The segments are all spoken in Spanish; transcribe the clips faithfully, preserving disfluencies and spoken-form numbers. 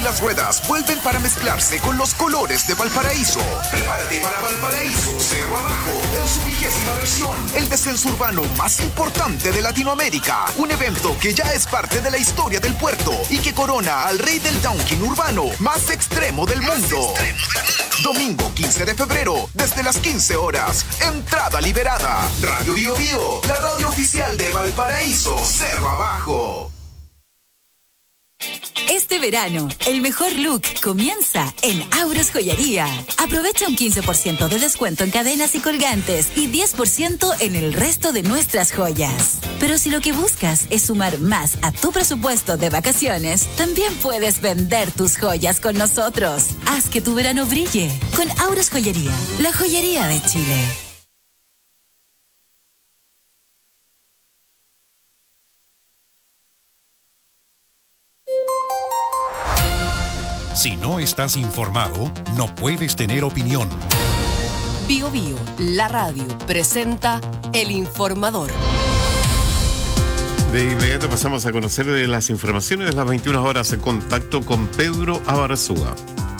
las ruedas vuelven para mezclarse con los colores de Valparaíso. Prepárate para Valparaíso Cerro Abajo en su vigésima versión. El descenso urbano más importante de Latinoamérica. Un evento que ya es parte de la historia del puerto y que corona al rey del downhill urbano más extremo del mundo. Domingo quince de febrero, desde las quince horas. Entrada liberada. Radio Bio Bio, la radio oficial de Valparaíso Cerro Abajo. Este verano, el mejor look comienza en Auros Joyería. Aprovecha un quince por ciento de descuento en cadenas y colgantes y diez por ciento en el resto de nuestras joyas. Pero si lo que buscas es sumar más a tu presupuesto de vacaciones, también puedes vender tus joyas con nosotros. Haz que tu verano brille con Auros Joyería, la joyería de Chile. Si no estás informado, no puedes tener opinión. Bio Bio, la radio, presenta El Informador. De inmediato pasamos a conocer de las informaciones de las veintiuna horas en contacto con Pedro Abarzúa.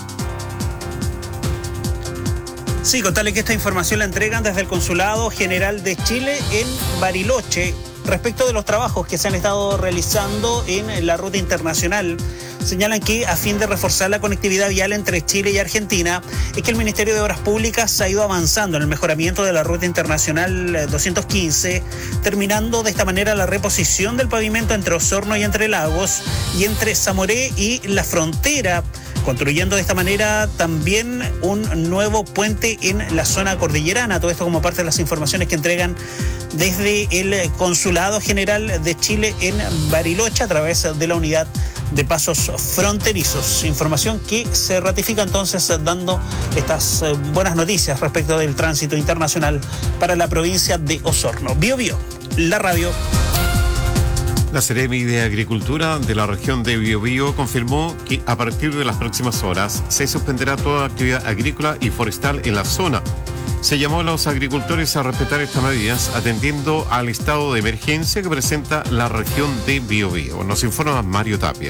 Sí, contarle que esta información la entregan desde el Consulado General de Chile en Bariloche respecto de los trabajos que se han estado realizando en la ruta internacional. Señalan que a fin de reforzar la conectividad vial entre Chile y Argentina, es que el Ministerio de Obras Públicas ha ido avanzando en el mejoramiento de la ruta internacional doscientos quince, terminando de esta manera la reposición del pavimento entre Osorno y Entre Lagos y entre Zamoré y La Frontera, construyendo de esta manera también un nuevo puente en la zona cordillerana. Todo esto como parte de las informaciones que entregan desde el Consulado General de Chile en Bariloche a través de la unidad de pasos fronterizos. Información que se ratifica entonces dando estas buenas noticias respecto del tránsito internacional para la provincia de Osorno. Bio Bio, la radio. La Seremi de Agricultura de la región de Biobío confirmó que a partir de las próximas horas se suspenderá toda actividad agrícola y forestal en la zona. Se llamó a los agricultores a respetar estas medidas atendiendo al estado de emergencia que presenta la región de Biobío. Nos informa Mario Tapia.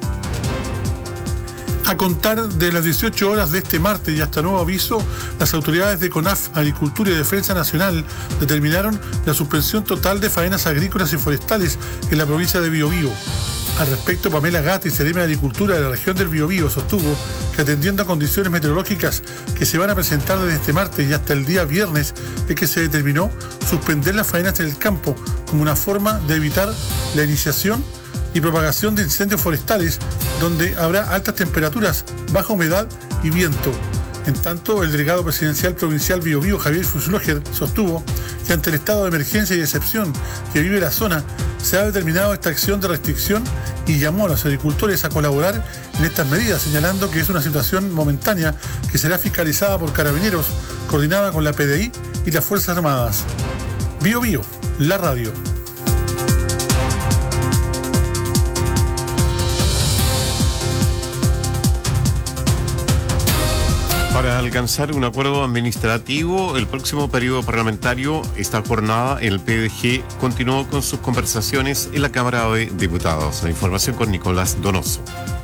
A contar de las dieciocho horas de este martes y hasta nuevo aviso, las autoridades de CONAF, Agricultura y Defensa Nacional determinaron la suspensión total de faenas agrícolas y forestales en la provincia de Biobío. Al respecto, Pamela Gatti, Seremi de Agricultura de la región del Biobío, sostuvo que atendiendo a condiciones meteorológicas que se van a presentar desde este martes y hasta el día viernes, es que se determinó suspender las faenas en el campo como una forma de evitar la iniciación y propagación de incendios forestales, donde habrá altas temperaturas, baja humedad y viento. En tanto, el delegado presidencial provincial Biobío, Javier Fusloger, sostuvo que ante el estado de emergencia y excepción que vive la zona, se ha determinado esta acción de restricción y llamó a los agricultores a colaborar en estas medidas, señalando que es una situación momentánea que será fiscalizada por Carabineros, coordinada con la P D I y las Fuerzas Armadas. Bio Bio, la radio. Para alcanzar un acuerdo administrativo, el próximo periodo parlamentario, esta jornada, el P D G continuó con sus conversaciones en la Cámara de Diputados. La información con Nicolás Donoso.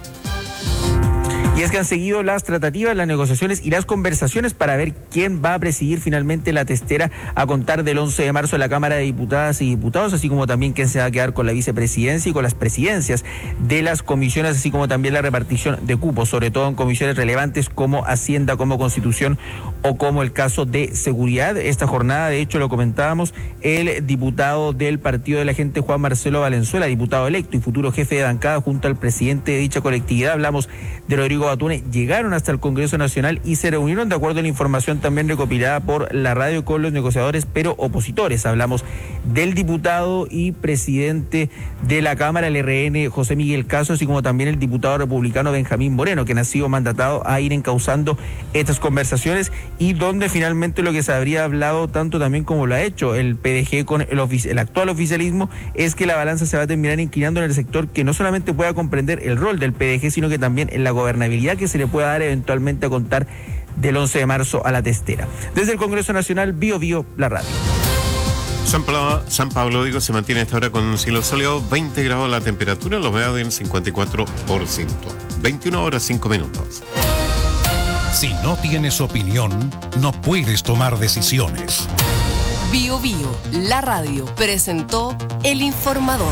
Y es que han seguido las tratativas, las negociaciones y las conversaciones para ver quién va a presidir finalmente la testera a contar del once de marzo en la Cámara de Diputadas y Diputados, así como también quién se va a quedar con la vicepresidencia y con las presidencias de las comisiones, así como también la repartición de cupos, sobre todo en comisiones relevantes como Hacienda, como Constitución o como el caso de Seguridad. Esta jornada, de hecho, lo comentábamos, el diputado del Partido de la Gente, Juan Marcelo Valenzuela, diputado electo y futuro jefe de bancada junto al presidente de dicha colectividad, hablamos de Rodrigo Batune, llegaron hasta el Congreso Nacional y se reunieron de acuerdo a la información también recopilada por la radio con los negociadores, pero opositores. Hablamos del diputado y presidente de la Cámara, el R N, José Miguel Caso, así como también el diputado republicano Benjamín Moreno, quien ha sido mandatado a ir encauzando estas conversaciones y donde finalmente lo que se habría hablado, tanto también como lo ha hecho el P D G con el, ofici- el actual oficialismo, es que la balanza se va a terminar inclinando en el sector que no solamente pueda comprender el rol del P D G, sino que también en la gobernabilidad que se le pueda dar eventualmente a contar del once de marzo a la testera. Desde el Congreso Nacional, Bio Bio, la radio. San Pablo, San Pablo digo, se mantiene hasta ahora con cielo soleado, veinte grados la temperatura, la humedad en cincuenta y cuatro por ciento. veintiuna horas cinco minutos. Si no tienes opinión, no puedes tomar decisiones. Bio Bio, la radio, presentó El Informador.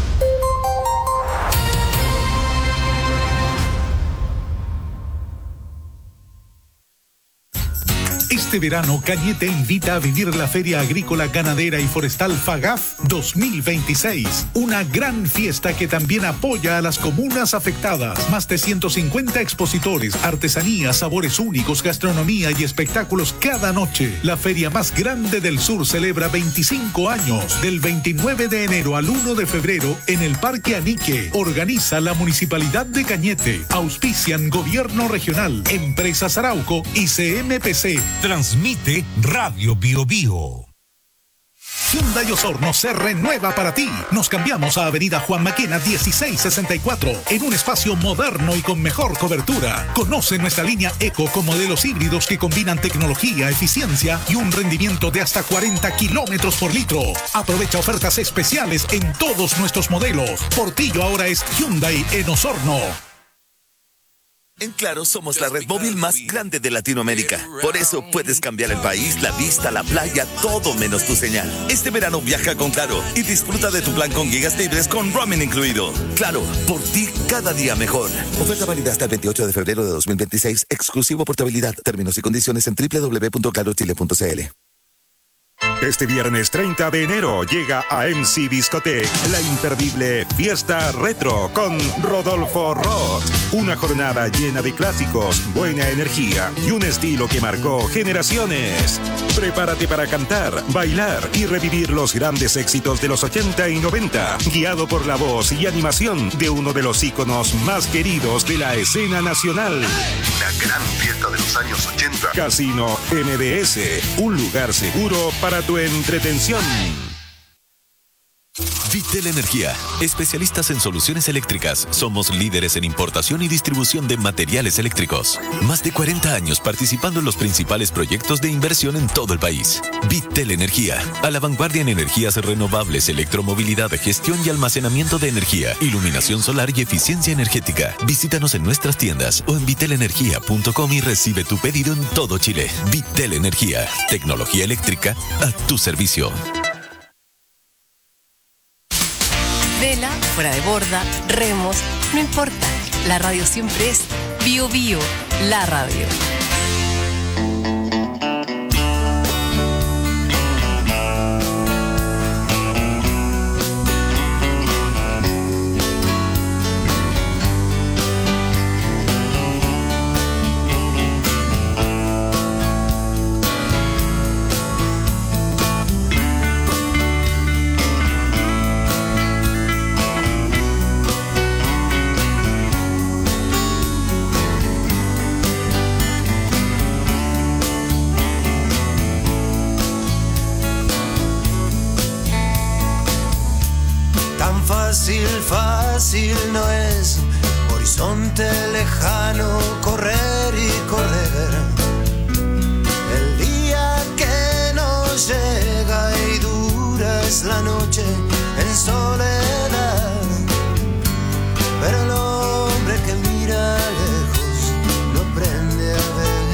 Este verano, Cañete invita a vivir la Feria Agrícola, Ganadera y Forestal FAGAF dos mil veintiséis. Una gran fiesta que también apoya a las comunas afectadas. Más de ciento cincuenta expositores, artesanías, sabores únicos, gastronomía y espectáculos cada noche. La feria más grande del sur celebra veinticinco años. Del veintinueve de enero al uno de febrero en el Parque Anique. Organiza la Municipalidad de Cañete. Auspician Gobierno Regional, Empresas Arauco y C M P C. Transmite Radio Bio Bio. Hyundai Osorno se renueva para ti. Nos cambiamos a Avenida Juan Maquena dieciséis sesenta y cuatro en un espacio moderno y con mejor cobertura. Conoce nuestra línea Eco con modelos híbridos que combinan tecnología, eficiencia y un rendimiento de hasta cuarenta kilómetros por litro. Aprovecha ofertas especiales en todos nuestros modelos. Portillo ahora es Hyundai en Osorno. En Claro somos la red móvil más grande de Latinoamérica. Por eso puedes cambiar el país, la vista, la playa, todo menos tu señal. Este verano viaja con Claro y disfruta de tu plan con gigas libres con roaming incluido. Claro, por ti cada día mejor. Oferta válida hasta el veintiocho de febrero de dos mil veintiséis. Exclusivo portabilidad. Términos y condiciones en doble u doble u doble u punto claro chile punto c l. Este viernes treinta de enero llega a M C Discotec la imperdible Fiesta Retro con Rodolfo Roth. Una jornada llena de clásicos, buena energía y un estilo que marcó generaciones. Prepárate para cantar, bailar y revivir los grandes éxitos de los ochenta y noventa, guiado por la voz y animación de uno de los íconos más queridos de la escena nacional. La gran fiesta de los años ochenta. Casino M D S, un lugar seguro para tu entretención. Vitel Energía, especialistas en soluciones eléctricas. Somos líderes en importación y distribución de materiales eléctricos. Más de cuarenta años participando en los principales proyectos de inversión en todo el país. Vitel Energía, a la vanguardia en energías renovables, electromovilidad, gestión y almacenamiento de energía, iluminación solar y eficiencia energética. Visítanos en nuestras tiendas o en vitel energía punto com y recibe tu pedido en todo Chile. Vitel Energía, tecnología eléctrica a tu servicio. Vela, fuera de borda, remos, no importa. La radio siempre es Bio Bio, la radio. Fácil, fácil no es, horizonte lejano, correr y correr. El día que nos llega y dura es la noche en soledad. Pero el hombre que mira lejos no aprende a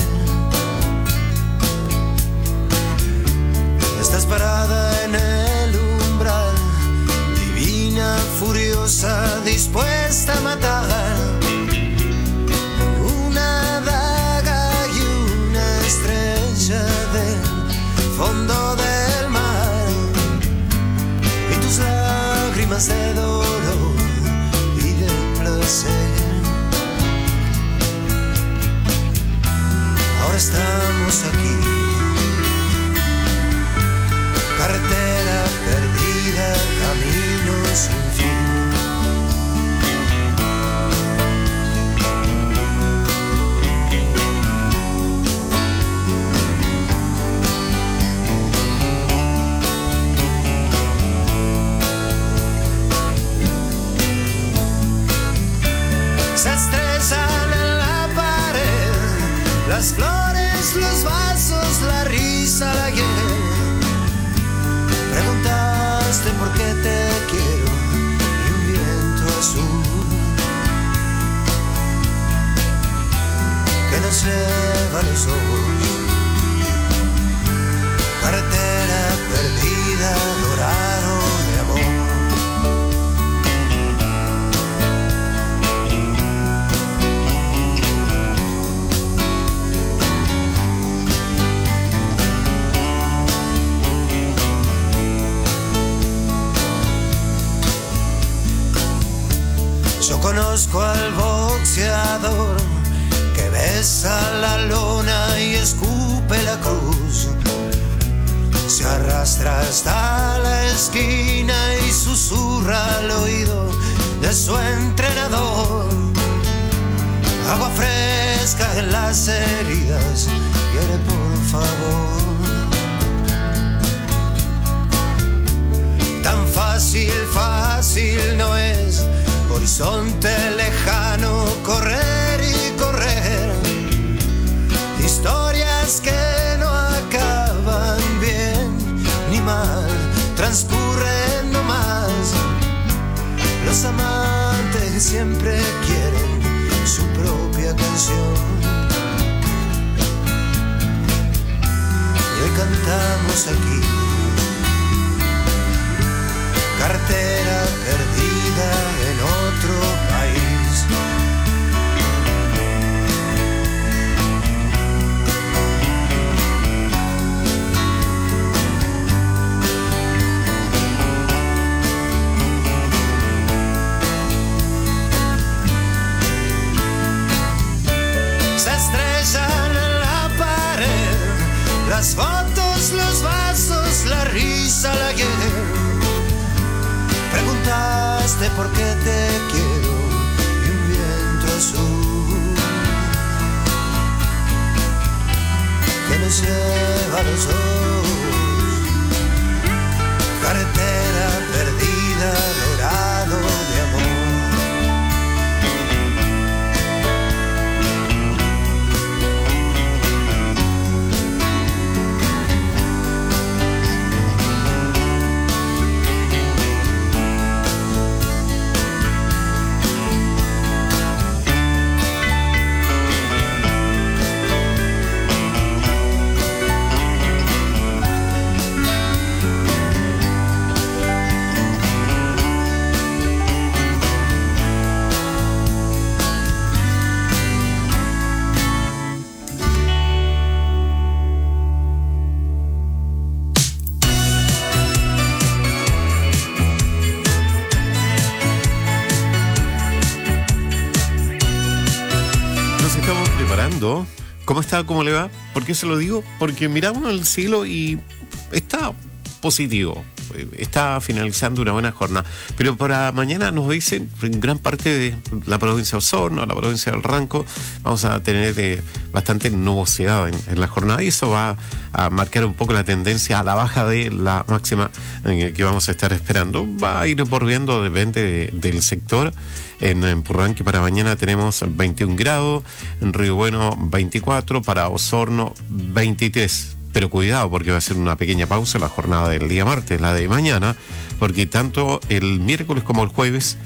ver. Estás parada en el umbral, furiosa, dispuesta a matar. Una daga y una estrella del fondo del mar, y tus lágrimas de dolor y de placer. Ahora estamos aquí, carretera perdida, camino sin fin. Se estrellan en la pared las flores, los vasos, la risa, la hiel. Preguntaste por qué te quiero y un viento azul los ojos. Carretera perdida, dorado de amor. Yo conozco al boxeador que besa la lona y escupe la cruz. Se arrastra hasta la esquina y susurra al oído de su entrenador. Agua fresca en las heridas, quiere por favor. Tan fácil, fácil no es. Horizonte lejano, correr y correr. Historias que no acaban bien ni mal, transcurren nomás. Los amantes siempre quieren su propia canción. Y hoy cantamos aquí. Cartera perdida en otro país. Se estrellan en la pared las fotos, los vasos, la risa, la guerra. Preguntaste por qué te quiero y un viento azul que nos lleva a los dos. Carretera perdida, dorado de amor. ¿Cómo está? ¿Cómo le va? ¿Por qué se lo digo? Porque miramos el cielo y está positivo. Está finalizando una buena jornada. Pero para mañana nos dicen, en gran parte de la provincia de Osorno, la provincia del Ranco, vamos a tener eh, bastante nubosidad en, en la jornada y eso va a marcar un poco la tendencia a la baja de la máxima eh, que vamos a estar esperando. Va a ir volviendo, depende de, del sector. En, en Purranque para mañana tenemos veintiún grados, en Río Bueno veinticuatro, para Osorno veintitrés. Pero cuidado porque va a ser una pequeña pausa la jornada del día martes, la de mañana, porque tanto el miércoles como el jueves,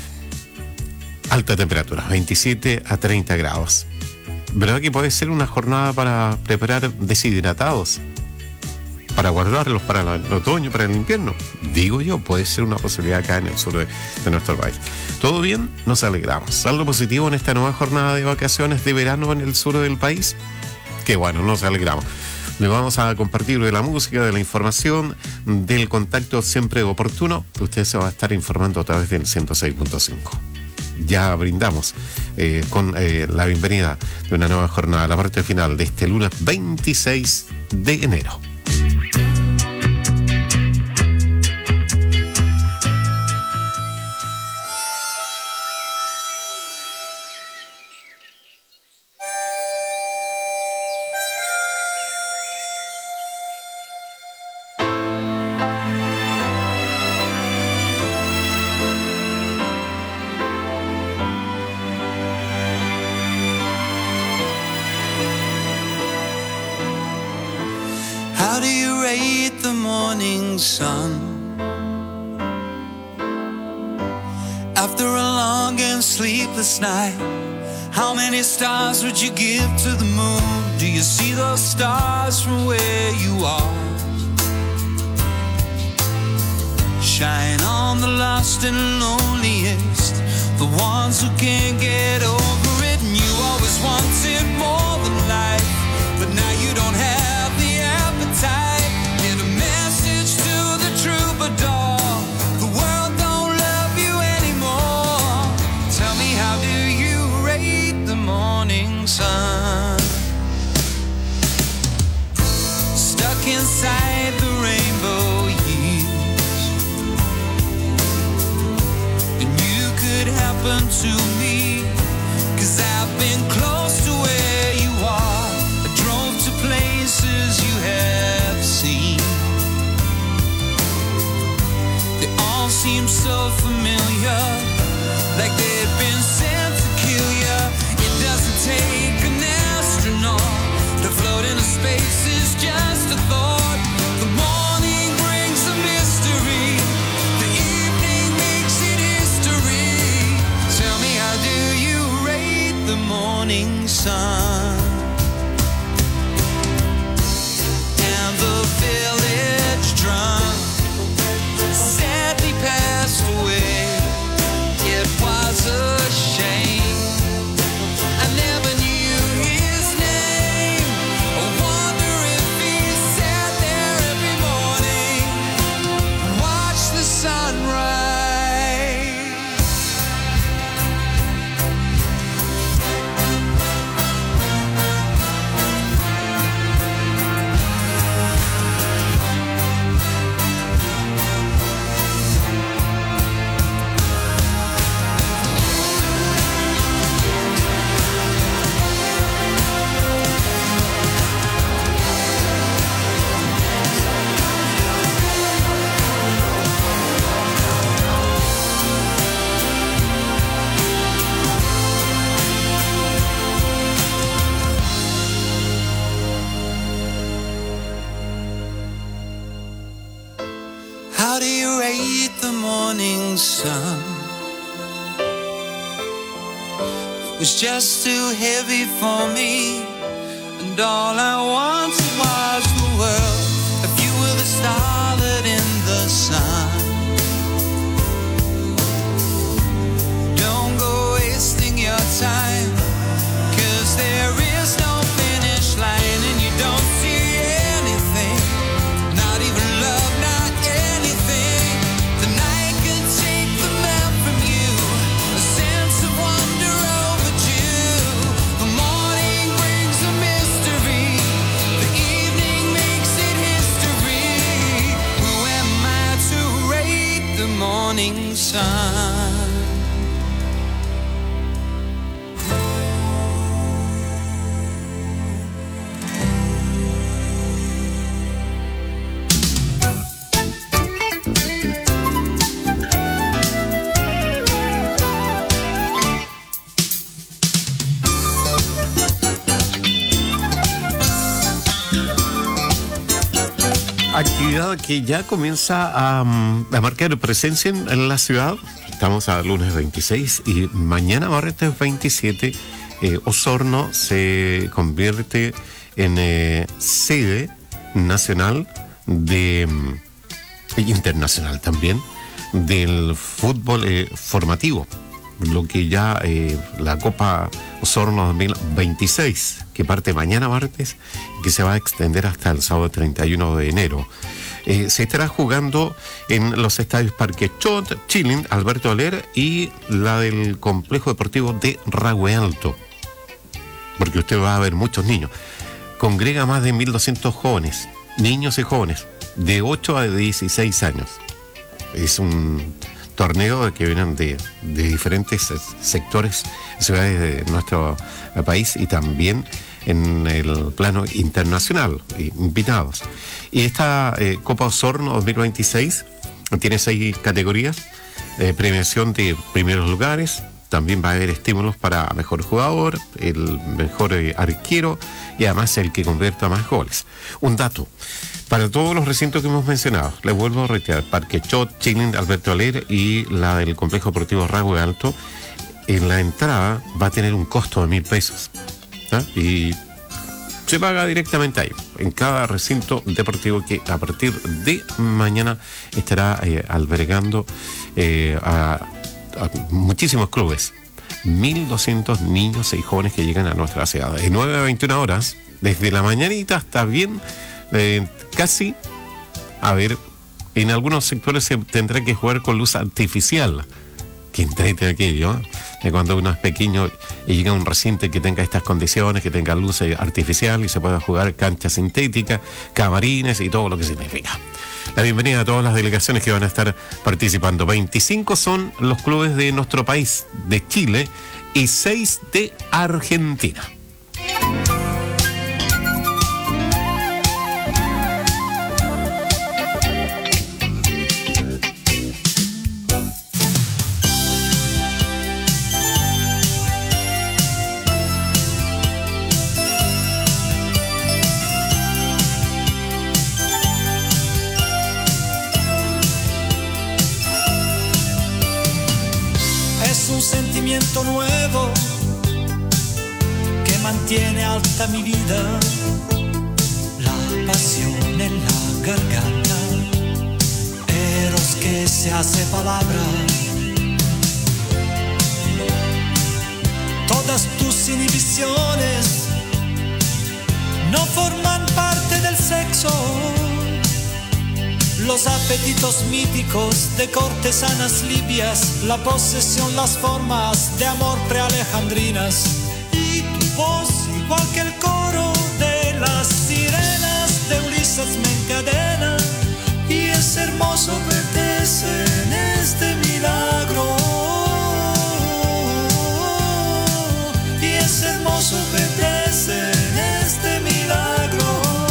alta temperatura, veintisiete a treinta grados. ¿Verdad que puede ser una jornada para preparar deshidratados? Para guardarlos para el otoño, para el invierno. Digo yo, puede ser una posibilidad acá en el sur de, de nuestro país. ¿Todo bien? Nos alegramos. ¿Algo positivo en esta nueva jornada de vacaciones de verano en el sur del país? Qué bueno, nos alegramos. Le vamos a compartir de la música, de la información, del contacto siempre oportuno. Usted se va a estar informando a través del ciento seis punto cinco. Ya brindamos eh, con eh, la bienvenida de una nueva jornada, la parte final de este lunes veintiséis de enero. Sun. After a long and sleepless night, how many stars would you give to the moon? Do you see those stars from where you are? Shine on the lost and loneliest, the ones who can't get over it. And you always wanted more than life, but now you don't have the appetite. Get a message to the troubadour, the world don't love you anymore. Tell me, how do you rate the morning sun? Stuck inside the rainbow years, and you could happen to me, 'cause I've been close to where you are. I drove to places you have seen. They all seem so familiar, like they'd been sent to kill you. It doesn't take an astronaut to float into space, is just a thought. The morning brings a mystery, the evening makes it history. Tell me, how do you rate the morning sun? And the village drunk sadly passed away. It was a shame, I never knew his name. I wonder if he sat there every morning, watched the sunrise. How do you rate the morning sun? It was just too heavy for me, and all I wanted was the world. If you were the starlet in the sun, don't go wasting your time, 'cause there is no finish line, and you don't see anything, not even love, not anything. The night could take the map from you, a sense of wonder overdue. The morning brings a mystery, the evening makes it history. Who am I to rate the morning sun? Actividad que ya comienza a, a marcar presencia en, en la ciudad. Estamos a lunes veintiséis y mañana martes veintisiete eh, Osorno se convierte en eh, sede nacional de internacional también del fútbol eh, formativo, lo que ya eh, la Copa Osorno dos mil veintiséis, que parte mañana martes y que se va a extender hasta el sábado treinta y uno de enero. Eh, se estará jugando en los estadios Parque Chot, Chilín, Alberto Oler y la del Complejo Deportivo de Rahue Alto, porque usted va a ver muchos niños. Congrega más de mil doscientos jóvenes, niños y jóvenes, de ocho a dieciséis años. Es un torneo que vienen de, de diferentes sectores, ciudades de nuestro país y también en el plano internacional, invitados. Y esta eh, Copa Osorno dos mil veintiséis tiene seis categorías, eh, premiación de primeros lugares, también va a haber estímulos para mejor jugador, el mejor eh, arquero y además el que convierta más goles. Un dato, para todos los recintos que hemos mencionado, les vuelvo a reiterar, Parque Chot, Chilín, Alberto Oler y la del Complejo Deportivo Rahue Alto, en la entrada va a tener un costo de mil pesos. ¿Ah? Y Se paga directamente ahí, en cada recinto deportivo que a partir de mañana estará eh, albergando eh, a, a muchísimos clubes. mil doscientos niños y jóvenes que llegan a nuestra ciudad. De nueve a veintiuna horas, desde la mañanita hasta bien, eh, casi, a ver, en algunos sectores se tendrá que jugar con luz artificial. Que entrete aquello, ¿eh? De cuando uno es pequeño y llega a un recinto que tenga estas condiciones, que tenga luz artificial y se pueda jugar cancha sintética, camarines y todo lo que significa. La bienvenida a todas las delegaciones que van a estar participando. veinticinco son los clubes de nuestro país, de Chile, y seis de Argentina. Nuevo que mantiene alta mi vida, la pasión en la garganta, eros que se hace palabra. Todas tus inhibiciones no forman parte del sexo. Los apetitos míticos de cortesanas libias, la posesión, las formas de amor prealejandrinas. Y tu voz, igual que el coro de las sirenas de Ulises, me encadena. Y es hermoso verte en este milagro. Y es hermoso verte en este milagro.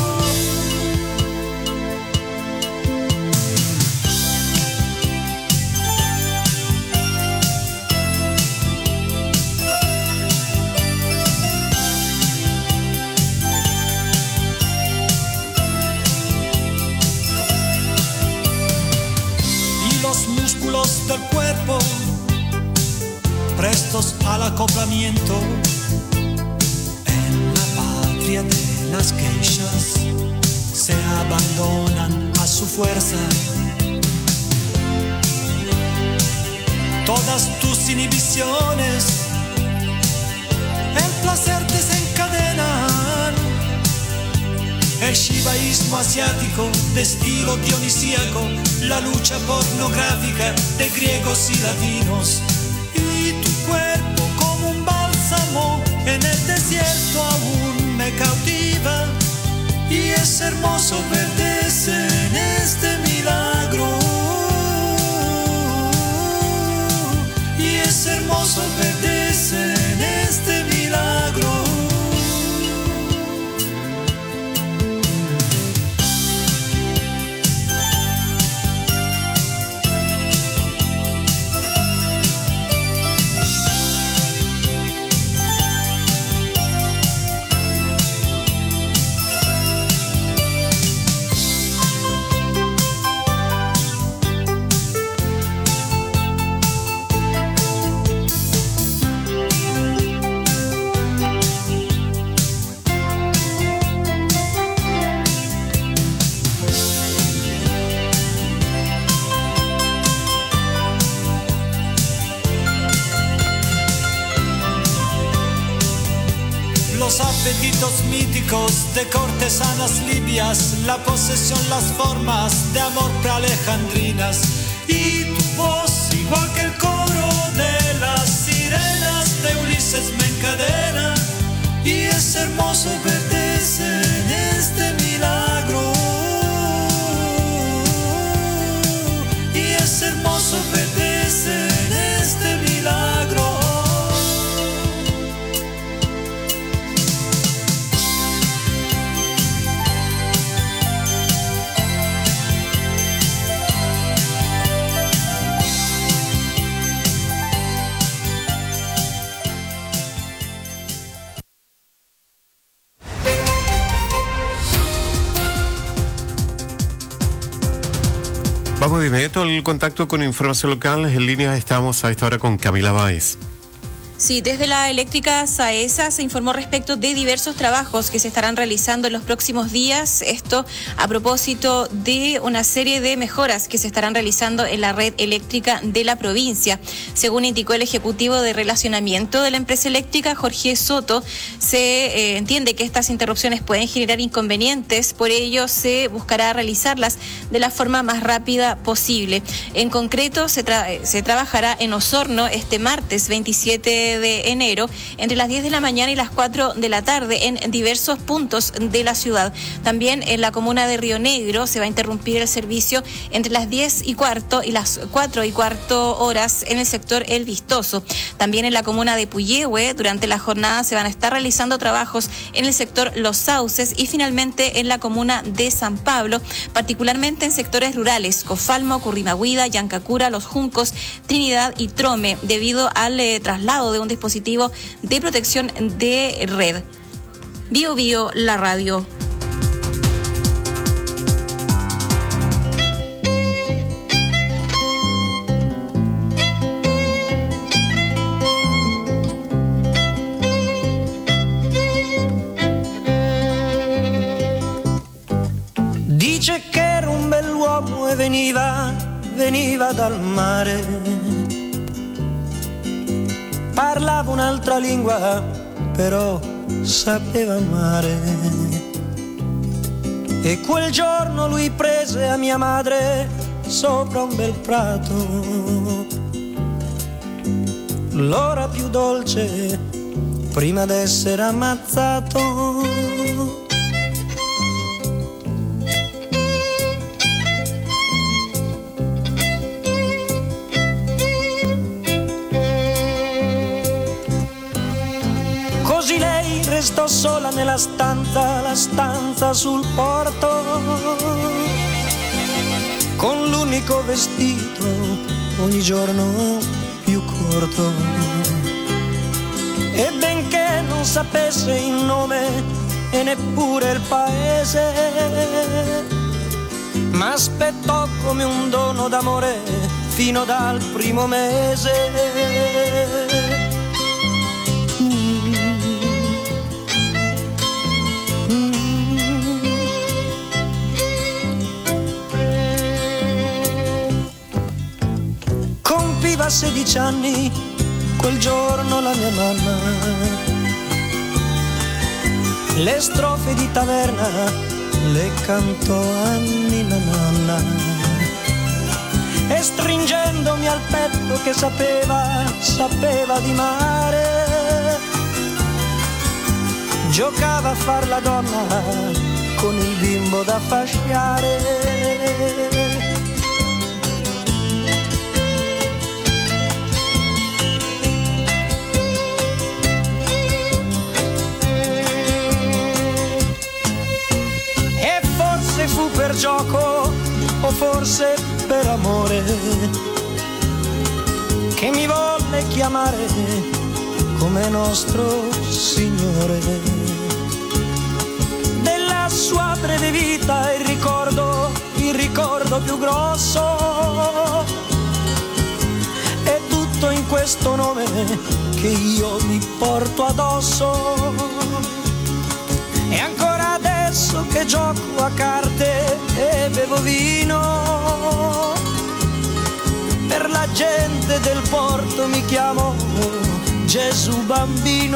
Del cuerpo, prestos al acoplamiento, en la patria de las geishas, se abandonan a su fuerza. Todas tus inhibiciones, el placer desencadenan. El shivaísmo asiático de estilo dionisíaco, la lucha pornográfica de griegos y latinos. Y tu cuerpo como un bálsamo en el desierto aún me cautiva. Y es hermoso verte en este milagro. Y es hermoso verte en este milagro. Apetitos míticos de cortesanas libias, la posesión, las formas de amor prealejandrinas. Y tu voz, igual que el coro de las sirenas de Ulises, me encadena. Y es hermoso verte en este milagro. Y es hermoso verte en este milagro. Vamos de inmediato al contacto con información local. En línea estamos a esta hora con Camila Báez. Sí, desde la eléctrica SAESA se informó respecto de diversos trabajos que se estarán realizando en los próximos días. Esto a propósito de una serie de mejoras que se estarán realizando en la red eléctrica de la provincia. Según indicó el ejecutivo de relacionamiento de la empresa eléctrica, Jorge Soto, se eh, entiende que estas interrupciones pueden generar inconvenientes, por ello se buscará realizarlas de la forma más rápida posible. En concreto, se, tra- se trabajará en Osorno este martes veintisiete de enero entre las diez de la mañana y las cuatro de la tarde en diversos puntos de la ciudad. También en la comuna de Río Negro se va a interrumpir el servicio entre las diez y cuarto y las cuatro y cuarto horas en el sector El Vistoso. También en la comuna de Puyehue durante la jornada se van a estar realizando trabajos en el sector Los Sauces y finalmente en la comuna de San Pablo, particularmente en sectores rurales, Cofalmo, Currimahuida, Yancacura, Los Juncos, Trinidad y Trome, debido al eh, traslado de un dispositivo de protección de red. Bio Bio, la radio. Dice che era un bell'uomo e veniva, veniva dal mare. Parlava un'altra lingua, però sapeva amare. E quel giorno lui prese a mia madre sopra un bel prato, l'ora più dolce prima d'essere ammazzato. Così lei restò sola nella stanza, la stanza sul porto, con l'unico vestito ogni giorno più corto. E benché non sapesse il nome e neppure il paese, m'aspettò come un dono d'amore fino dal primo mese. Compiva sedici anni quel giorno la mia mamma, le strofe di taverna le cantò a Nina Nanna, e stringendomi al petto che sapeva, sapeva di mare, giocava a far la donna con il bimbo da fasciare. Fu per gioco o forse per amore che mi volle chiamare come nostro Signore. Della sua breve vita il ricordo, il ricordo più grosso è tutto in questo nome che io mi porto addosso. E ancora adesso che gioco a carte e bevo vino, per la gente del porto mi chiamo Gesù Bambino.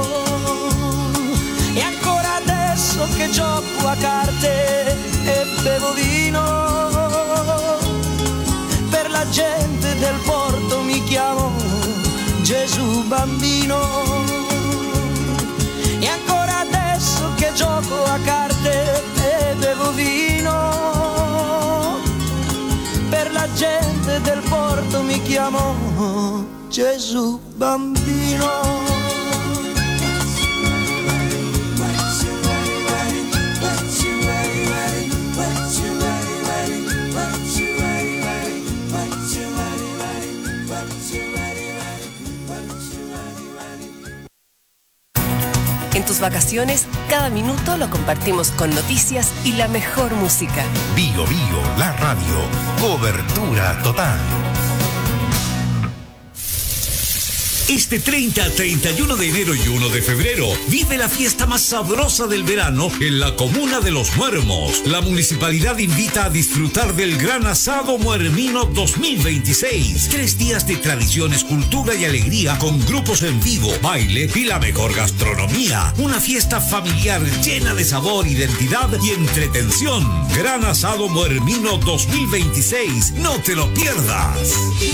E ancora adesso che gioco a carte e bevo vino, per la gente del porto mi chiamo Gesù Bambino. E ancora adesso che gioco a carte e bevo vino, per la gente del porto mi chiamo Gesù Bambino. En tus vacaciones, cada minuto lo compartimos con noticias y la mejor música. Bio Bio, la radio. Cobertura total. Este treinta, treinta y uno de enero y uno de febrero, vive la fiesta más sabrosa del verano en la comuna de Los Muermos. La municipalidad invita a disfrutar del Gran Asado Muermino dos mil veintiséis. Tres días de tradiciones, cultura y alegría con grupos en vivo, baile y la mejor gastronomía. Una fiesta familiar llena de sabor, identidad y entretención. Gran Asado Muermino dos mil veintiséis. No te lo pierdas.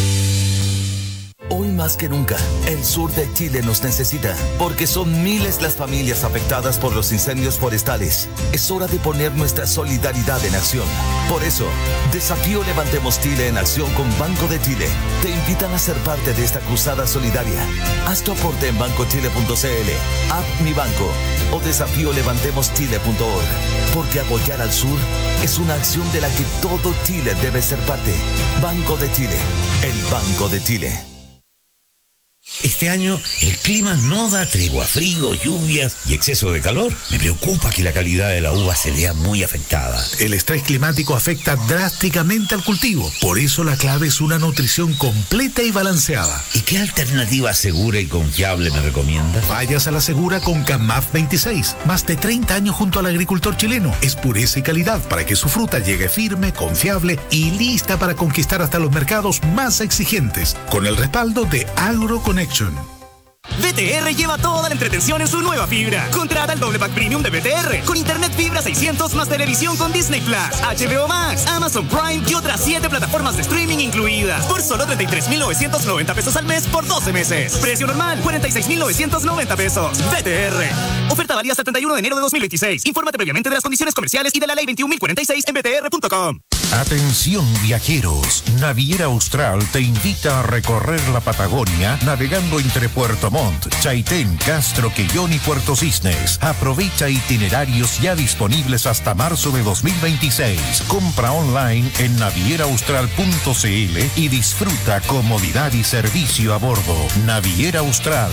Hoy más que nunca, el sur de Chile nos necesita, porque son miles las familias afectadas por los incendios forestales. Es hora de poner nuestra solidaridad en acción. Por eso, Desafío Levantemos Chile en acción con Banco de Chile. Te invitan a ser parte de esta cruzada solidaria. Haz tu aporte en banco chile punto c l, App Mi Banco o desafío levantemos chile punto org. Porque apoyar al sur es una acción de la que todo Chile debe ser parte. Banco de Chile, el Banco de Chile. Este año el clima no da tregua, frío, lluvias y exceso de calor. Me preocupa que la calidad de la uva se vea muy afectada. El estrés climático afecta drásticamente al cultivo. Por eso la clave es una nutrición completa y balanceada. ¿Y qué alternativa segura y confiable me recomienda? Vayas a la segura con Camaf veintiséis. Más de treinta años junto al agricultor chileno. Es pureza y calidad para que su fruta llegue firme, confiable y lista para conquistar hasta los mercados más exigentes. Con el respaldo de AgroConnection. B T R lleva toda la entretención en su nueva fibra. Contrata el doble pack premium de B T R con internet fibra seiscientos más televisión con Disney Plus, H B O Max, Amazon Prime y otras siete plataformas de streaming incluidas por solo treinta y tres mil novecientos noventa pesos al mes por doce meses. Precio normal cuarenta y seis mil novecientos noventa pesos. B T R. Oferta válida hasta el treinta y uno de enero de dos mil veintiséis. Infórmate previamente de las condiciones comerciales y de la ley veintiún mil cuarenta y seis en b t r punto com. Atención viajeros, Naviera Austral te invita a recorrer la Patagonia navegando entre Puerto Montt, Chaitén, Castro, Quellón y Puerto Cisnes. Aprovecha itinerarios ya disponibles hasta marzo de dos mil veintiséis. Compra online en naviera austral punto c l y disfruta comodidad y servicio a bordo. Naviera Austral.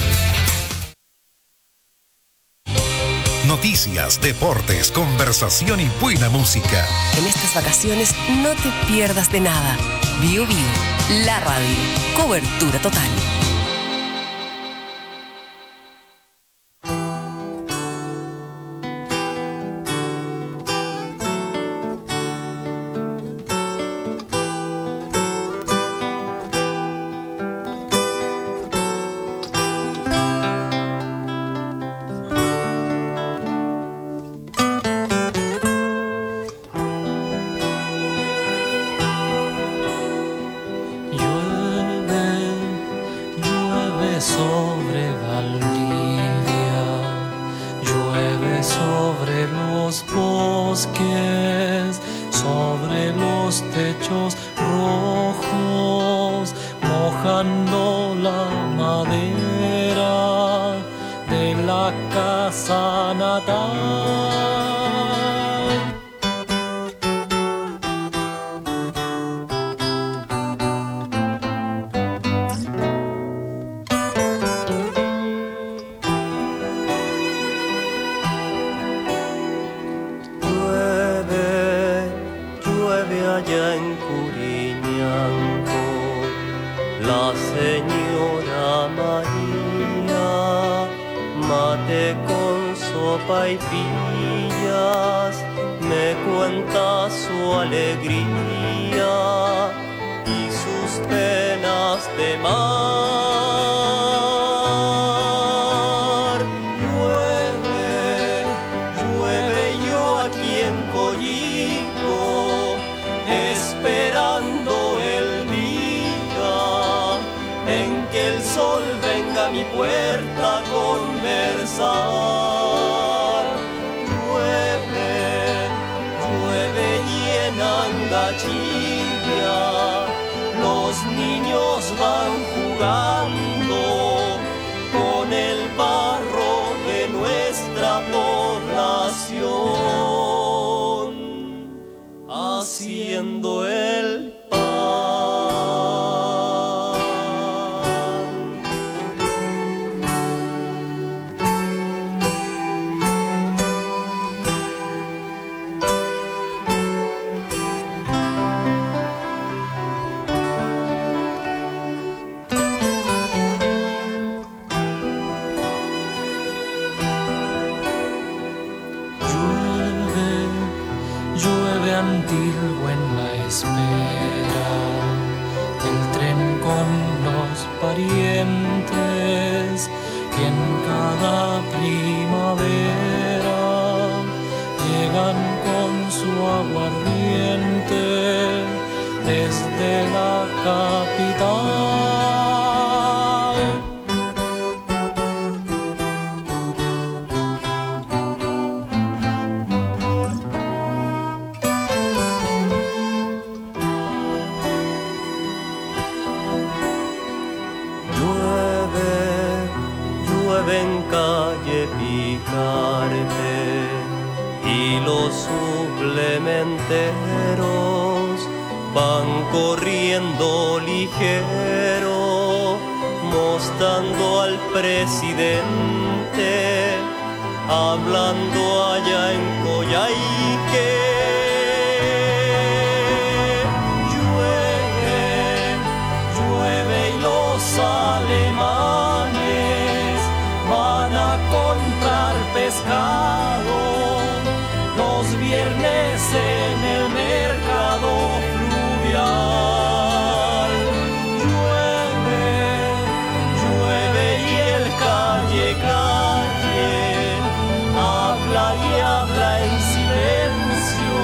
Noticias, deportes, conversación y buena música. En estas vacaciones no te pierdas de nada. Bio Bio, la radio, cobertura total. infantil o en la espera del tren con los parientes que en cada primavera llegan con su aguardiente desde la capital. Y los suplementeros van corriendo ligero, mostrando al presidente, hablando allá en Coyhaique. Llueve, llueve y los alemanes van a comprar pescado los viernes en el mercado fluvial. Llueve, llueve y el calle calle habla y habla en silencio,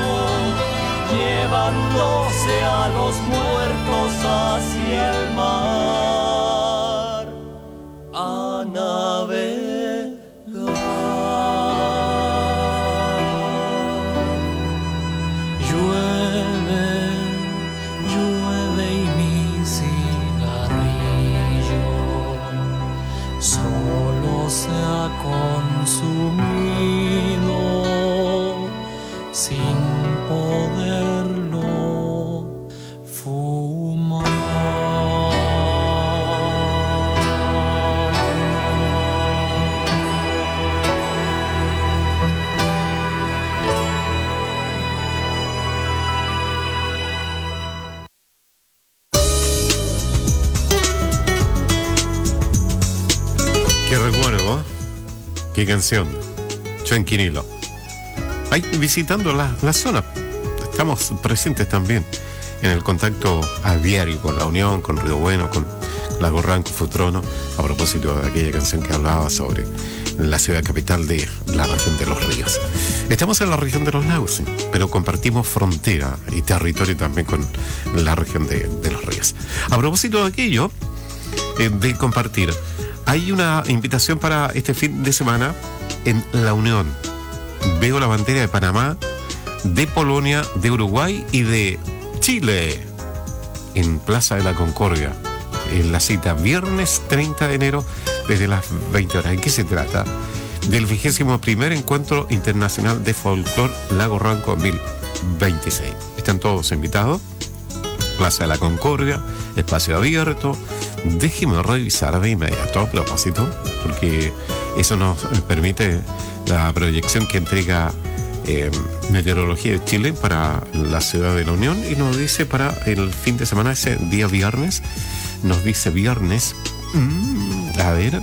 llevándose a los muertos hacia el mar. A navegar. Consumido sin poderlo fumar. Qué recuerdo. Qué canción, Chuenquinilo. Ahí visitando la, la zona, estamos presentes también en el contacto a diario con La Unión, con Río Bueno, con Lago Ranco, Futrono, a propósito de aquella canción que hablaba sobre la ciudad capital de la región de los ríos. Estamos en la región de los lagos, sí, pero compartimos frontera y territorio también con la región de, de los ríos. A propósito de aquello, eh, de compartir, hay una invitación para este fin de semana en La Unión. Veo la bandera de Panamá, de Polonia, de Uruguay y de Chile en Plaza de la Concordia. En la cita viernes treinta de enero desde las veinte horas. ¿En qué se trata? Del vigésimo primer encuentro internacional de folclore Lago Ranco dos mil veintiséis. Están todos invitados. Plaza de la Concordia, espacio abierto. Déjeme revisar de inmediato a propósito, porque eso nos permite la proyección que entrega eh, Meteorología de Chile para la ciudad de La Unión y nos dice para el fin de semana, ese día viernes, nos dice viernes, mmm, a ver,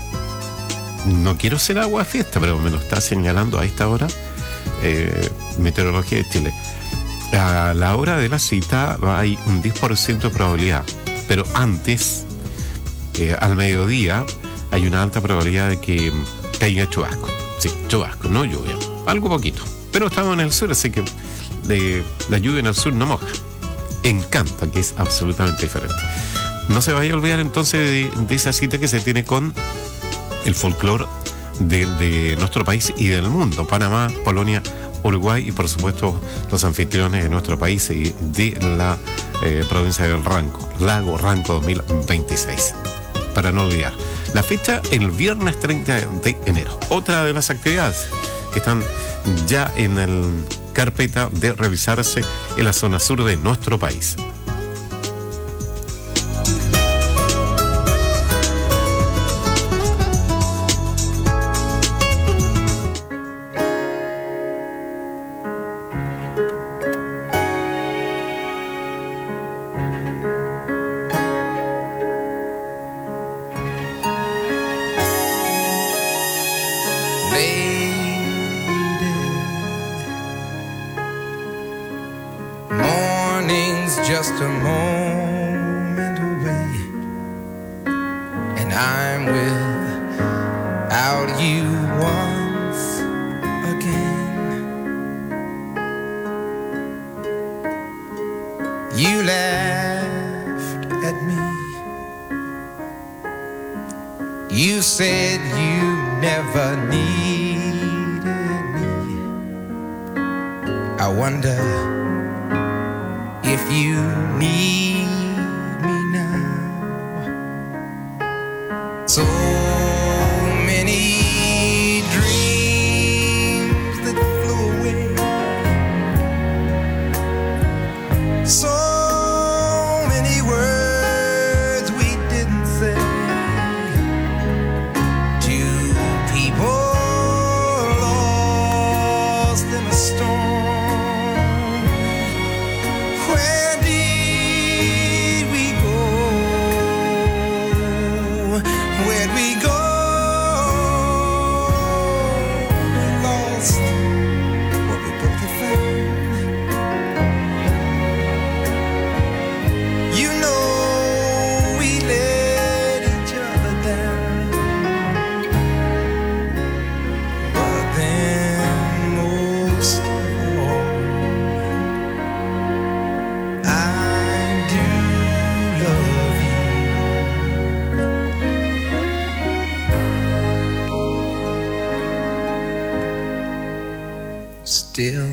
no quiero ser agua fiesta, pero me lo está señalando a esta hora eh, Meteorología de Chile. A la hora de la cita hay un diez por ciento de probabilidad, pero antes, eh, al mediodía, hay una alta probabilidad de que caiga chubasco. Sí, chubasco, no lluvia, algo poquito. Pero estamos en el sur, así que de, la lluvia en el sur no moja. Encanta, que es absolutamente diferente. No se vaya a olvidar entonces de, de esa cita que se tiene con el folclore de, de nuestro país y del mundo. Panamá, Polonia, Uruguay y por supuesto los anfitriones de nuestro país y de la eh, provincia del Ranco, Lago Ranco dos mil veintiséis. Para no olvidar, la fecha el viernes treinta de enero. Otra de las actividades que están ya en el carpeta de realizarse en la zona sur de nuestro país. just a moment away, and I'm without you once again. You laughed at me. You said you never needed me. I wonder if you need me now. So many dreams that flew away, so many words we didn't say to people lost in a storm. Where did we go? Where'd we go? We lost what we both had found. You know we let each other down, but then most of all, I do love you. Still.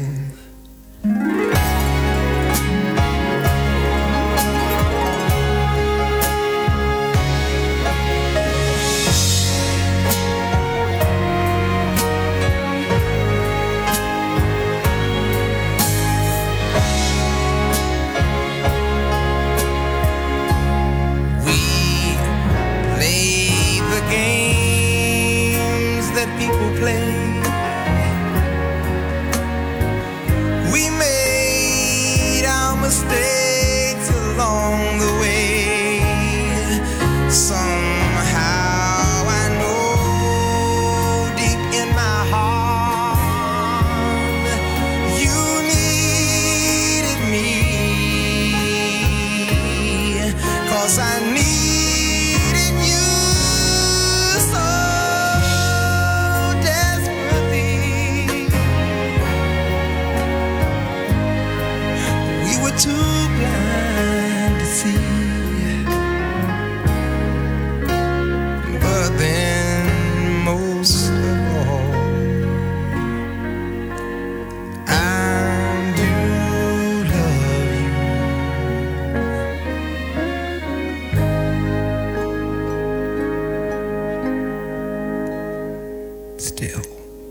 We play the games that people play. We made our mistakes along the way. Somehow I know deep in my heart you needed me, 'cause I needed you so desperately. We were too blind to see, but then most of all, I do love you. Still.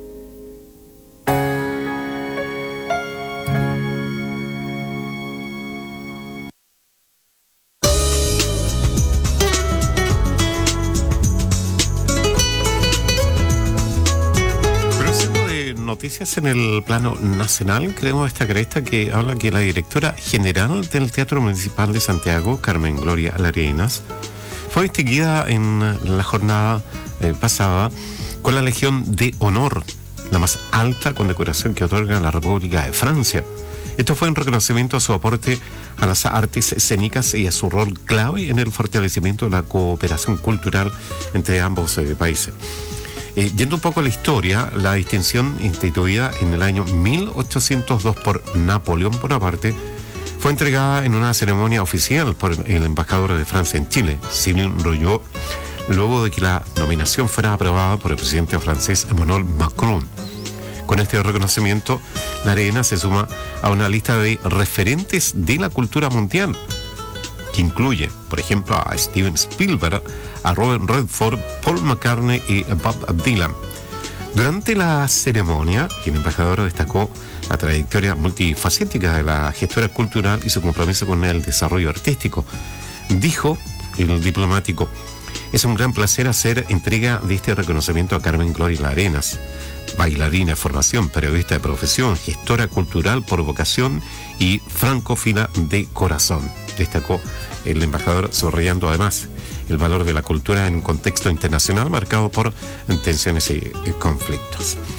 Pero siendo de noticias en el plano nacional, queremos destacar esta que habla que la directora general del Teatro Municipal de Santiago, Carmen Gloria Larenas, fue distinguida en la jornada eh, pasada con la Legión de Honor, la más alta condecoración que otorga la República de Francia. Esto fue en reconocimiento a su aporte a las artes escénicas y a su rol clave en el fortalecimiento de la cooperación cultural entre ambos eh, países. Eh, yendo un poco a la historia, la distinción instituida en el año mil ochocientos dos por Napoleón Bonaparte fue entregada en una ceremonia oficial por el embajador de Francia en Chile, Cyril Royot, luego de que la nominación fuera aprobada por el presidente francés Emmanuel Macron. Con este reconocimiento, Larenas se suma a una lista de referentes de la cultura mundial, que incluye, por ejemplo, a Steven Spielberg, a Robert Redford, Paul McCartney y Bob Dylan. Durante la ceremonia, el embajador destacó la trayectoria multifacética de la gestora cultural y su compromiso con el desarrollo artístico. Dijo el diplomático: es un gran placer hacer entrega de este reconocimiento a Carmen Gloria Larenas, bailarina de formación, periodista de profesión, gestora cultural por vocación y francófila de corazón. Destacó el embajador, subrayando además el valor de la cultura en un contexto internacional marcado por tensiones y conflictos.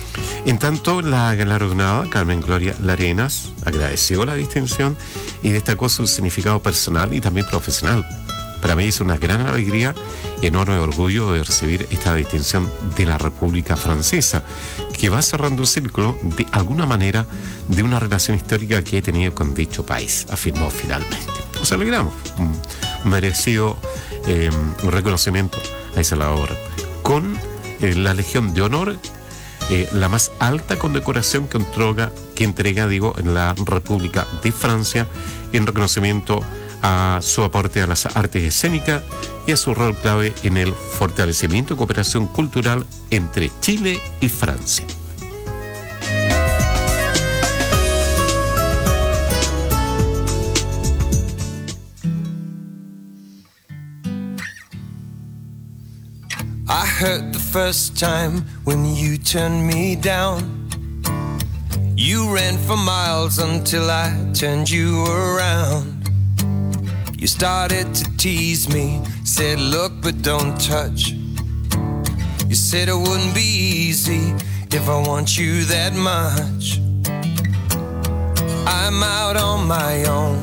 En tanto, la galardonada, Carmen Gloria Larenas, agradeció la distinción y destacó su significado personal y también profesional. Para mí es una gran alegría y enorme orgullo de recibir esta distinción de la República Francesa, que va cerrando un círculo, de alguna manera, de una relación histórica que he tenido con dicho país, afirmó finalmente. Nos alegramos, un merecido eh, reconocimiento a esa labor. Con eh, la Legión de Honor, eh, la más alta condecoración que entrega, que entrega digo, en la República de Francia, en reconocimiento a su aporte a las artes escénicas y a su rol clave en el fortalecimiento y cooperación cultural entre Chile y Francia. I hurt the first time when you turned me down. You ran for miles until I turned you around. You started to tease me, said look but don't touch. You said it wouldn't be easy if I want you that much. I'm out on my own.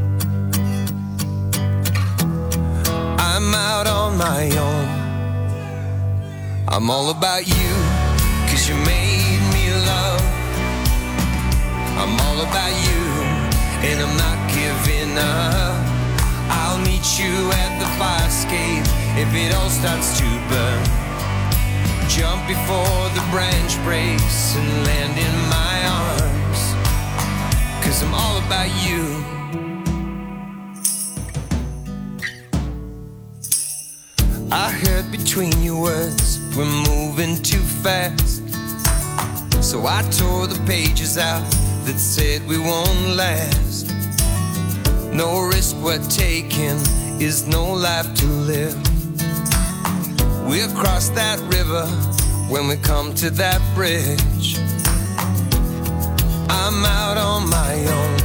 I'm out on my own. I'm all about you, cause you made me love. I'm all about you, and I'm not giving up. I'll meet you at the fire escape if it all starts to burn. Jump before the branch breaks and land in my arms, cause I'm all about you. I heard between your words we're moving too fast, so I tore the pages out that said we won't last. No risk we're taking is no life to live. We'll cross that river when we come to that bridge. I'm out on my own.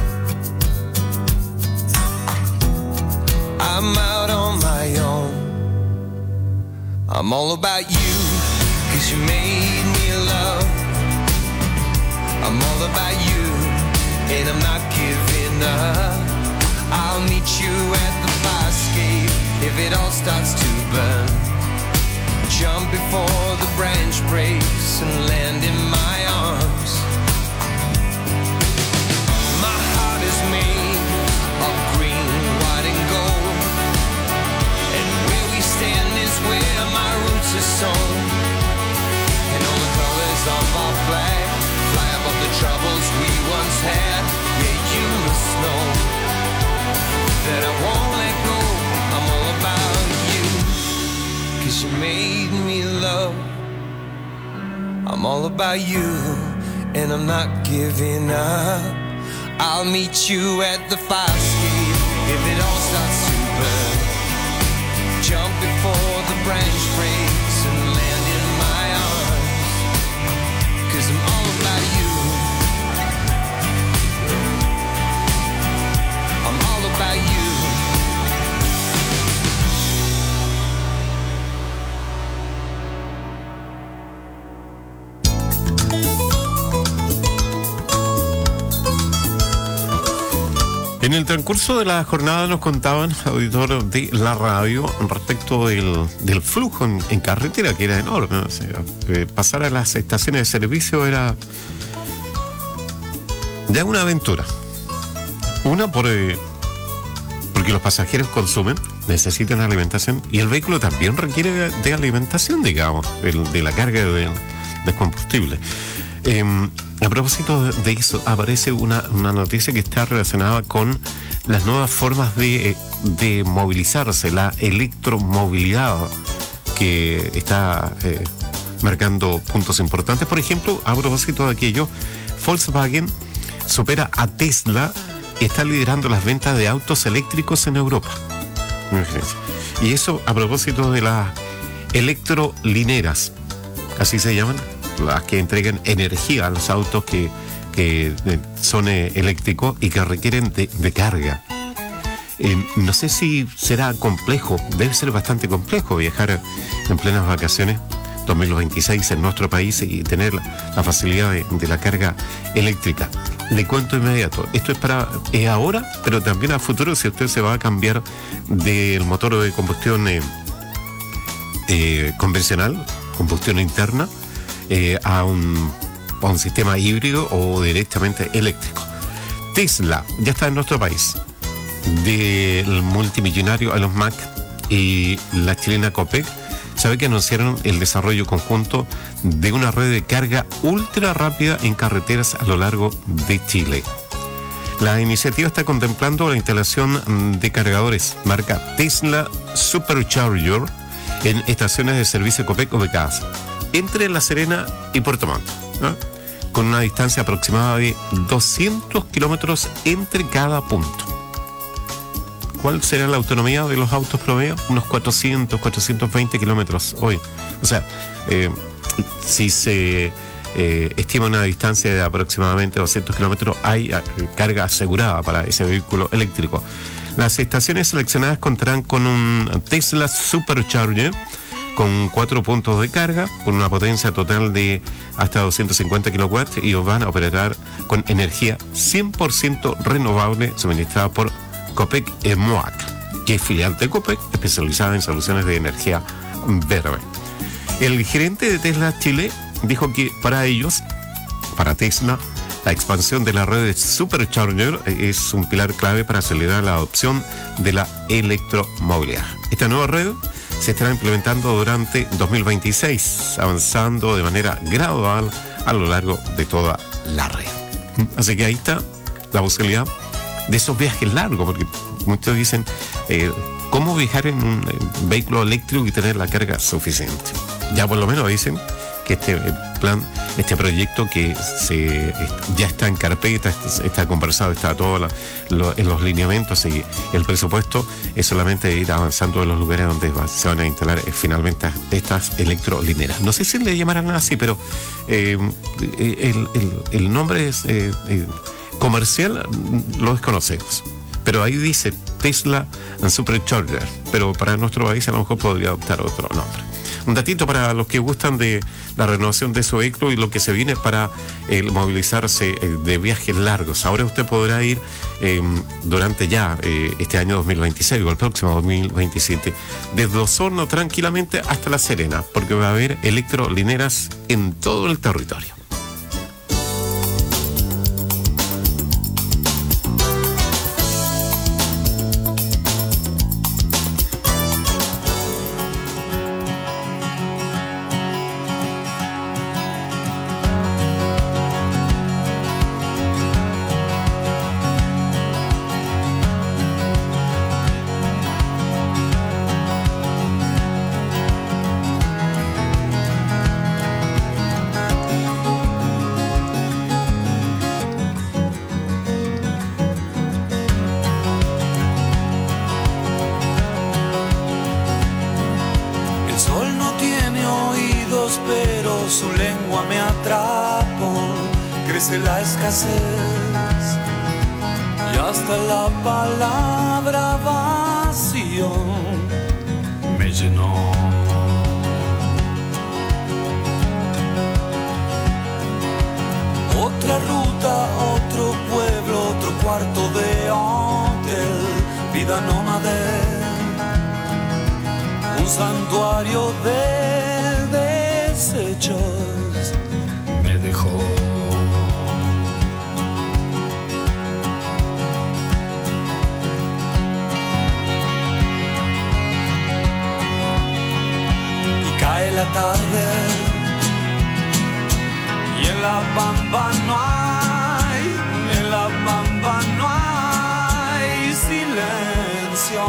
I'm out on my own. I'm all about you, cause you made me love. I'm all about you, and I'm not giving up. I'll meet you at the fire escape if it all starts to burn. Jump before the branch breaks and land in my arms. My heart is made of green, white and gold, and where we stand is where my roots are sown. And all the colors of our flag fly above the troubles we once had. Yeah, you must know that I won't let go. I'm all about you, cause you made me love. I'm all about you, and I'm not giving up. I'll meet you at the fire escape if it all starts to burn. Jump before the branch breaks and land in my arms, cause I'm all about you. I'm all about you. En el transcurso de la jornada nos contaban, auditores de la radio, respecto del, del flujo en, en carretera, que era enorme. O sea, eh, pasar a las estaciones de servicio era ya una aventura. Una, por, eh, porque los pasajeros consumen, necesitan alimentación, y el vehículo también requiere de, de alimentación, digamos, el, de la carga de, de combustible. Eh, a propósito de eso, aparece una, una noticia que está relacionada con las nuevas formas de, de movilizarse, la electromovilidad, que está eh, marcando puntos importantes. Por ejemplo, a propósito de aquello, Volkswagen supera a Tesla y está liderando las ventas de autos eléctricos en Europa. Y eso a propósito de las electrolineras, así se llaman, las que entregan energía a los autos que, que son eh, eléctricos y que requieren de, de carga. Eh, no sé si será complejo, debe ser bastante complejo viajar en plenas vacaciones dos mil veintiséis en nuestro país y tener la, la facilidad de, de la carga eléctrica. Le cuento inmediato, esto es para es ahora, pero también a futuro si usted se va a cambiar del motor de combustión eh, eh, convencional, combustión interna, eh, a, un, a un sistema híbrido o directamente eléctrico. Tesla ya está en nuestro país, del multimillonario Elon Musk y la chilena Copec. Sabe que anunciaron el desarrollo conjunto de una red de carga ultra rápida en carreteras a lo largo de Chile. La iniciativa está contemplando la instalación de cargadores marca Tesla Supercharger en estaciones de servicio Copec ubicadas entre La Serena y Puerto Montt, ¿no?, con una distancia aproximada de doscientos kilómetros entre cada punto. ¿Cuál será la autonomía de los autos promedio? Unos cuatrocientos, cuatrocientos veinte kilómetros hoy. O sea, eh, si se eh, estima una distancia de aproximadamente doscientos kilómetros, hay eh, carga asegurada para ese vehículo eléctrico. Las estaciones seleccionadas contarán con un Tesla Supercharger con cuatro puntos de carga, con una potencia total de hasta doscientos cincuenta kilowatts y van a operar con energía cien por ciento renovable suministrada por Copec E M O A C, que es filial de Copec, especializada en soluciones de energía verde. El gerente de Tesla Chile dijo que para ellos, para Tesla, la expansión de la red de Supercharger es un pilar clave para acelerar la adopción de la electromovilidad. Esta nueva red se estará implementando durante dos mil veintiséis, avanzando de manera gradual a lo largo de toda la red. Así que ahí está la posibilidad de esos viajes largos, porque muchos dicen, eh, ¿cómo viajar en un en vehículo eléctrico y tener la carga suficiente? Ya por lo menos dicen que este plan, este proyecto que se ya está en carpeta, está, está conversado, está todo la, lo, en los lineamientos y el presupuesto es solamente ir avanzando en los lugares donde va, se van a instalar eh, finalmente estas electrolineras. No sé si le llamarán así, pero eh, el, el, el nombre es eh, eh, comercial, lo desconocemos. Pero ahí dice Tesla Supercharger, pero para nuestro país a lo mejor podría adoptar otro nombre. Un datito para los que gustan de la renovación de su vehículo y lo que se viene para eh, movilizarse eh, de viajes largos. Ahora usted podrá ir eh, durante ya eh, este año dos mil veintiséis o el próximo dos mil veintisiete desde Osorno tranquilamente hasta La Serena, porque va a haber electrolineras en todo el territorio. Y hasta la palabra vacío me llenó. Otra ruta, otro pueblo, otro cuarto de hotel, vida nómade, un santuario de desechos me dejó. Cae la tarde y en la bamba no hay, en la bamba no hay silencio.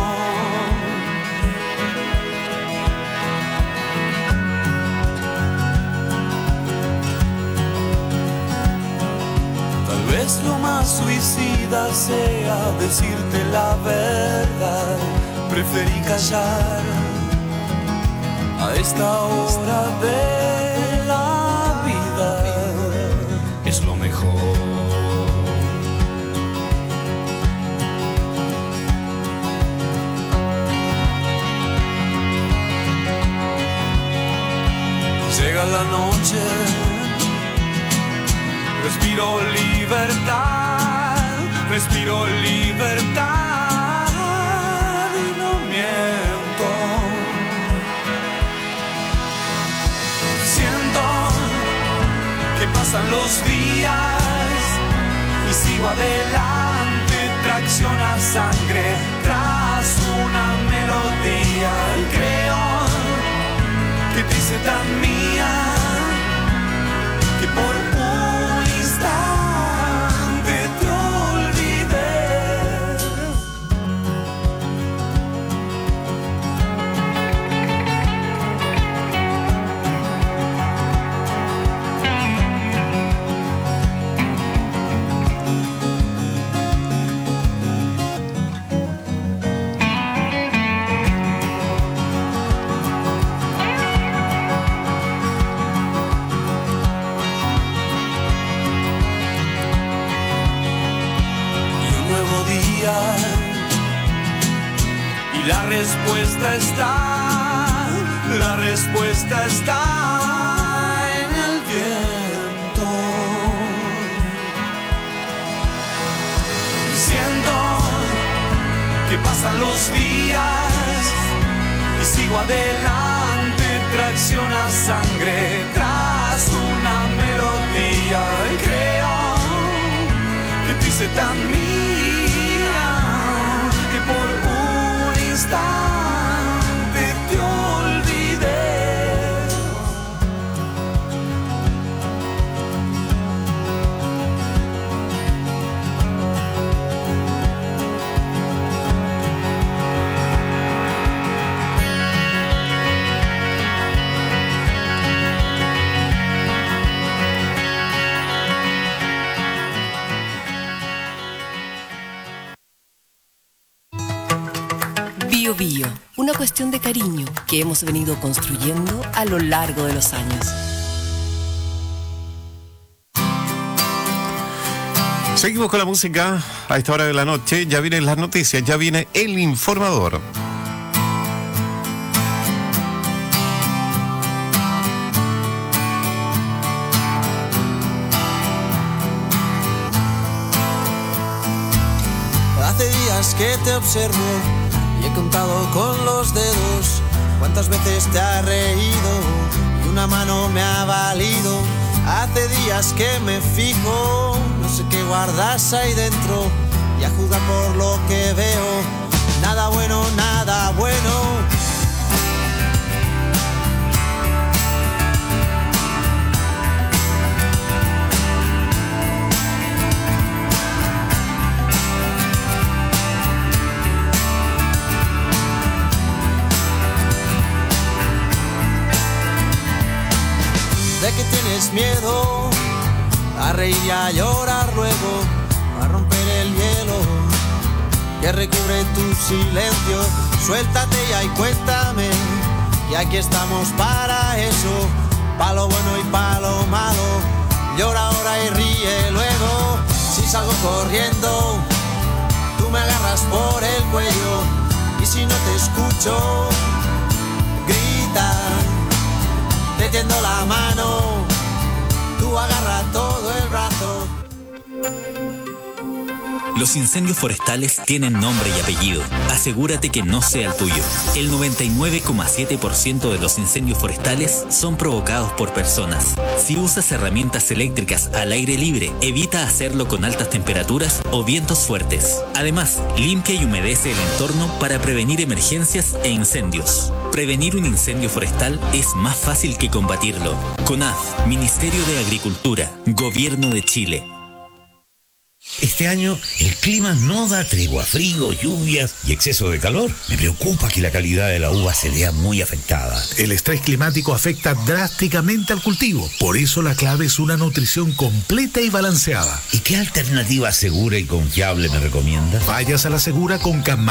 Tal vez lo más suicida sea decirte la verdad, preferí callar. A esta hora de la vida es lo mejor. Respiro libertad, respiro libertad y no miento. Siento que pasan los días y sigo adelante, tracción a sangre tras una melodía. Y creo que te hice tan mía que por un instante te olvidé. Y la respuesta está, la respuesta está en el viento. Siento que pasan los días y sigo adelante, tracción a sangre tras una melodía. Y creo que te hice tan mía que por un instante te olvidé. Bio Bio, una cuestión de cariño que hemos venido construyendo a lo largo de los años. Seguimos con la música a esta hora de la noche. Ya vienen las noticias, ya viene el informador. Hace días que te observo y he contado con los dedos cuántas veces te has reído y una mano me ha valido. Hace días que me fijo, no sé qué guardas ahí dentro y a juzgar por lo que veo, nada bueno, nada bueno. ¿De qué tienes miedo? A reír y a llorar luego, a romper el hielo que recubre tu silencio. Suéltate ya y cuéntame, y aquí estamos para eso, pa' lo bueno y pa' lo malo. Llora ahora y ríe luego. Si salgo corriendo, tú me agarras por el cuello, y si no te escucho, grita. Te tiendo la mano, tú agarra todo el brazo. Los incendios forestales tienen nombre y apellido. Asegúrate que no sea el tuyo. El noventa y nueve coma siete por ciento de los incendios forestales son provocados por personas. Si usas herramientas eléctricas al aire libre, evita hacerlo con altas temperaturas o vientos fuertes. Además, limpia y humedece el entorno para prevenir emergencias e incendios. Prevenir un incendio forestal es más fácil que combatirlo. CONAF, Ministerio de Agricultura, Gobierno de Chile. Este año el clima no da tregua, frío, lluvias y exceso de calor. Me preocupa que la calidad de la uva se vea muy afectada. El estrés climático afecta drásticamente al cultivo. Por eso la clave es una nutrición completa y balanceada. ¿Y qué alternativa segura y confiable me recomienda? Vayas a la segura con Cam